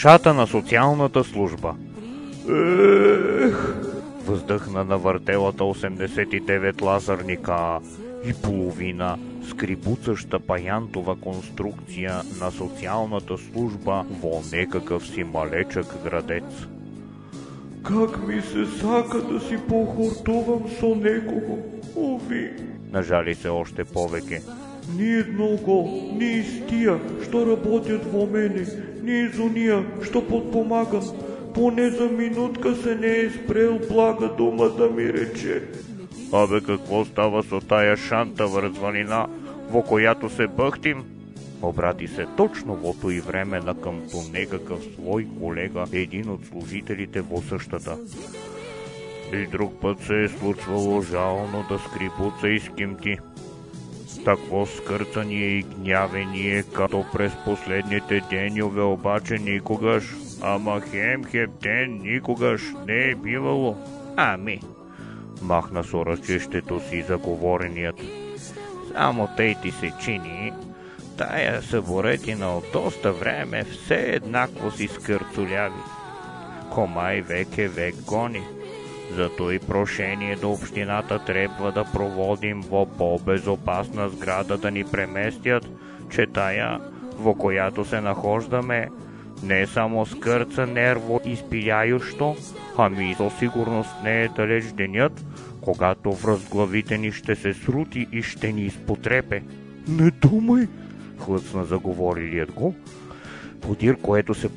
ушата на социалната служба. Ех! Въздъхна на въртелата 89 лазърника и половина скрибуцаща паянтова конструкция на социалната служба во некакъв си малечък градец. Как ми се сака да си похортувам со некого, ови! Нажали се още повеќе. Ни едного, ни из тия, што работят во мене, ни из онија, што подпомагам. Поне за минутка се не е спрел блага дума да ми рече. Абе, какво става со тая шанта врзванина, во којато се бъхтим? Обрати се точно во тој време на къмто некакъв свој колега, един от служителите во същата. И друг път се е случвало жално да скрипуца и скимти. Такво скърцание и гнявение, като през последните деньове, обаче никогаш, ама хем-хептен никогаш не е бивало. Ами, махна со разчещето си заговореният. Само тъй ти се чини, тая съборетина от доста време все еднакво си скърцуляви. Комай веке век гони. Зато и прошение до общината трябва да проводим во по-безопасна сграда да ни преместят, че тая, во която се нахождаме, не само скърца нерво изпиляющо, ами със сигурност не е далеч денят, когато връзглавите ни ще се срути и ще ни изпотрепе. Не думай, хлъцна заговорилият го. Подир, което се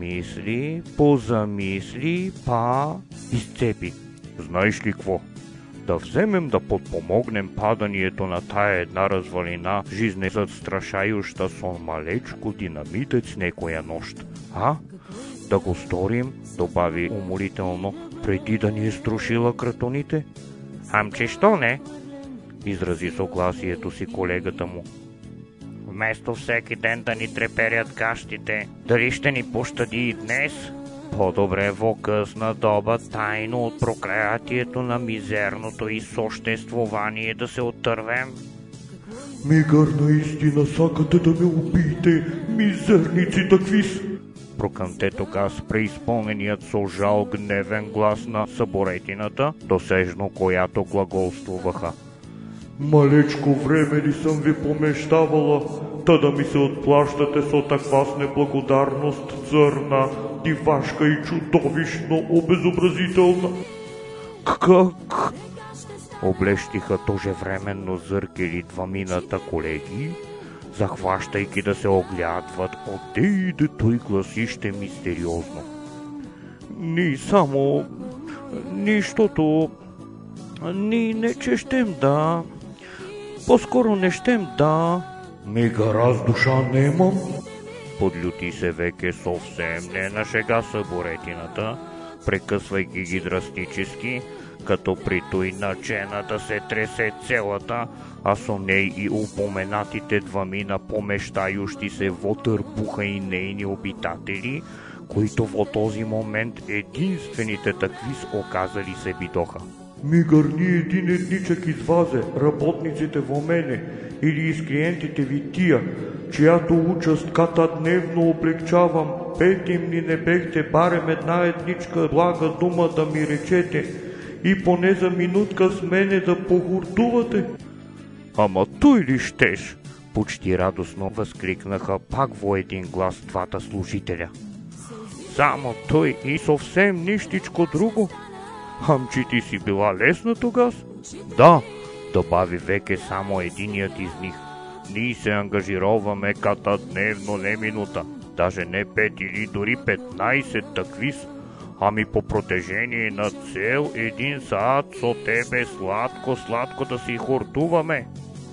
позамисли, па изцепи. Знаеш ли какво? Да вземем да подпомогнем паданието на тая една развалина, жизнезастрашающа со малечко динамитец некоя нощ. А? Да го сторим, добави умолително, преди да ни е струшила кратоните? Амче, що не? Изрази съгласието си колегата му. Вместо всеки ден да ни треперят гащите, дали ще ни пощади и днес? По-добре во късна доба тайно от проклятието на мизерното и съществувание да се отървем. Мигър наистина сакате да ме убиете, мизерници такви с. Прокъмте тогас преизпълненият со жал гневен глас на съборетината, досежно която глаголствуваха. Малечко време ли съм ви помещавала, та да ми се отплащате со таква с неблагодарност, зърна, дивашка и чудовищно обезобразителна. Как? Облещиха тожевременно зъркели двамината колеги, захващайки да се оглядват отде иде той гласище мистериозно. Ни само... нищото... Ни не че щем да... По-скоро не щем да... Мега раз душа немам. Подлюти се веке съвсем не на шега съборетината, прекъсвайки ги драстически, като при той начена да се тресе целата, а со ней и упоменатите двамина помещающи се во търбуха и нейни обитатели, които во този момент единствените такви оказали се бидоха. Мигър ни един едничък извазе, работниците во мене или из клиентите ви тия, чиято участ ката дневно облегчавам, петим ни не бехте барем една едничка блага дума да ми речете и поне за минутка с мене да похуртувате. Ама той ли щеш? Почти радостно възкликнаха пак во един глас двата служителя. Само той и съвсем нищичко друго? Амчи ти си била лесна тогас? Да, добави веке само единият из них. Ние се ангажироваме ката дневно не минута, даже не 5 или дори 15 таквис, ами по протежение на цел 1 саат со тебе сладко да си хортуваме.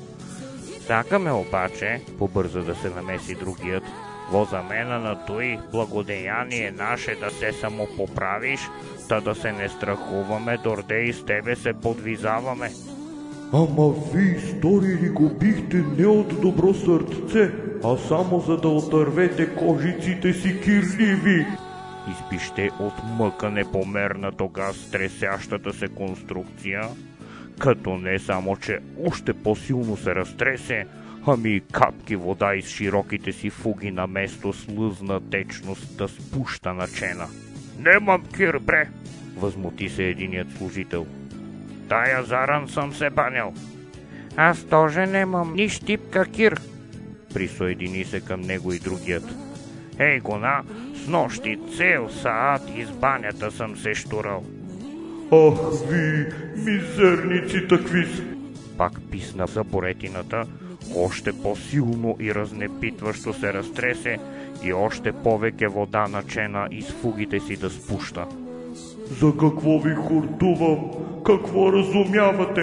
Сакаме обаче, побърза да се намеси другият, во замена на той благодеяние наше да се самопоправиш, та да се не страхуваме, дорде и с тебе се подвизаваме. Ама ви сторили го бихте не от добро сърце, а само за да отървете кожиците си кирливи. Изпище от мъка непомерна тогас тресящата се конструкция, като не само, че още по-силно се разтресе, Ами капки вода из широките си фуги на место слъзна течност да спуща на чена. Немам кир, бре! Възмути се единият служител. Тая заран съм се банял. Аз тоже немам ни щипка кир. Присоедини се към него и другият. Ей гона, с нощи цел саат из банята съм се штурал. Ах ви, мизерници такви са! Пак писна заборетината, още по-силно и разнепитващо се разтресе и още повеќе вода начена из фугите си да спуща. За какво ви хуртувам? Какво разумявате?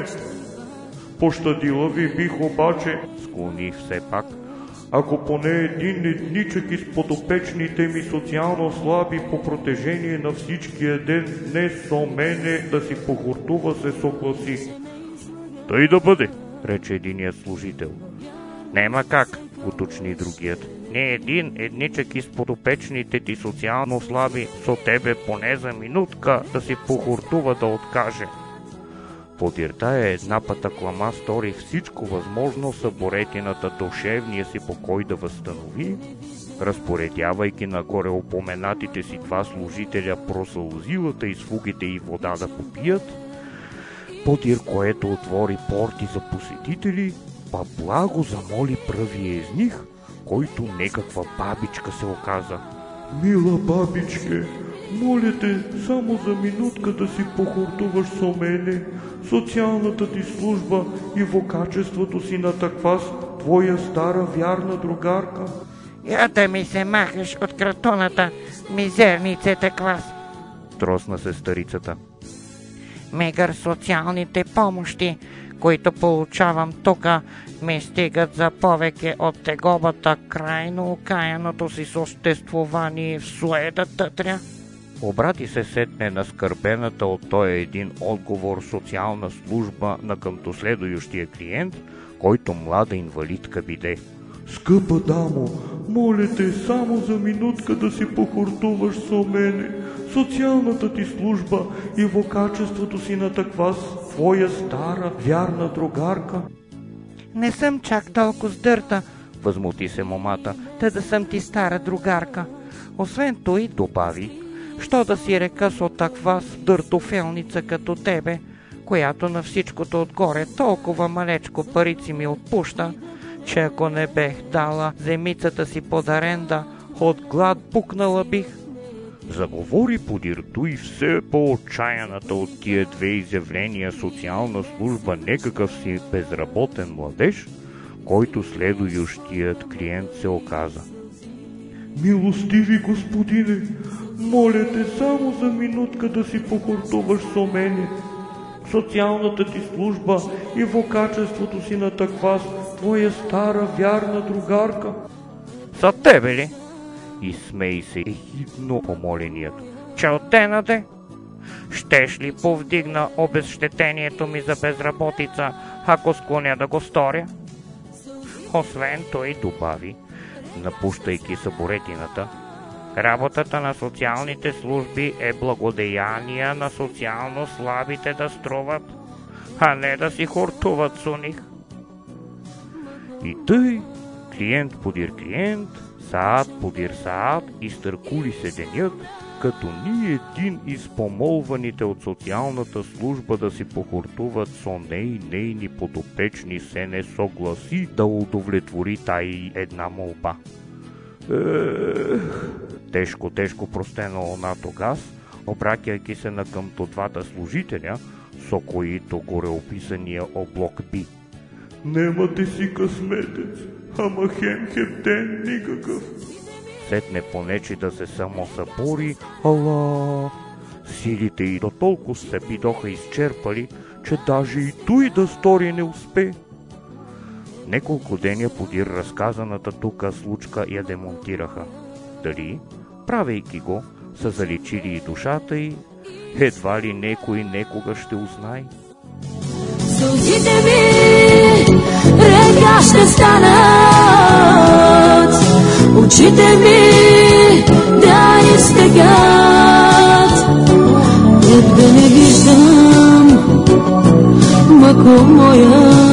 Пощадила ви бих обаче, склони все пак, ако поне един едничък из подопечните ми социално слаби по протежение на всичкия ден не со мене да си похуртува се согласи. Тъй да бъде, рече единият служител. Нема как, уточни другият. Не един едничък из подопечните ти социално слаби со тебе поне за минутка да си похуртува да откаже. Подир тая една пътаклама стори всичко възможно съборетината душевния си покой да възстанови, разпоредявайки нагоре упоменатите си два служителя просълзилата из фугите и вода да попият, подир което отвори порти за посетители, па благо замоли пръвия из них, който некаква бабичка се оказа. Мила бабичке, моля те само за минутка да си похуртуваш со мене, социалната ти служба и во качеството си на таква твоя стара вярна другарка. Я да ми се махаш от кратоната, мизернице таква. Тросна се старицата. Мегър социалните помощи, които получавам тука, ми стигат за повеќе от тегобата крайно окаяното си съществувание в суетата тря. Обрати се сетне на скърбената от тоя един отговор социална служба на къмто следующия клиент, който млада инвалидка биде. Скъпа дамо, моля те само за минутка да си похуртуваш со мене, социалната ти служба и во качеството си на таква твоя стара вярна другарка. Не съм чак толкова сдърта, възмути се момата, да съм ти стара другарка. Освен той, добави, що да си река со таква дъртофелница като тебе, която на всичкото отгоре толкова малечко парици ми отпуща, че ако не бех дала земицата си под аренда, от глад пукнала бих. Заговори подир той все по-отчаяната от тия две изявления социална служба некакъв си безработен младеж, който следующият клиент се оказа. Милостиви господине, моля те само за минутка да си похуртуваш со мене, социалната ти служба и во качеството си на таква твоя стара вярна другарка. За тебе ли? Изсмей се ехидно помоленият. Челтенаде? Щеш ли повдигна обезщетението ми за безработица, ако склоня да го сторя? Освен той, добави, напущайки съборетината, работата на социалните служби е благодеяния на социално слабите да струват, а не да си хуртуват с них. И тъй, клиент подир клиент, саат подир саат, изтъркули се денят, като ни един из помолваните от социалната служба да си похуртуват со нейни подопечни се не согласи да удовлетвори таи една молба. Тежко простено онато газ, обракяйки се на къмто двата служителя, со които гореописания облок би. Немате си късметец, ама хем ден никакъв. Сетне понечи да се самосъбори, ала силите й до толкова се бидоха изчерпали, че даже и той да стори не успе. Неколко деня подир разказаната тука случка я демонтираха. Дали, правейки го, са заличили и душата й, едва ли некой некога ще узнай. Сълзите ми река ще станат, очите ми да изтегат, теб да не виждам, мако моя.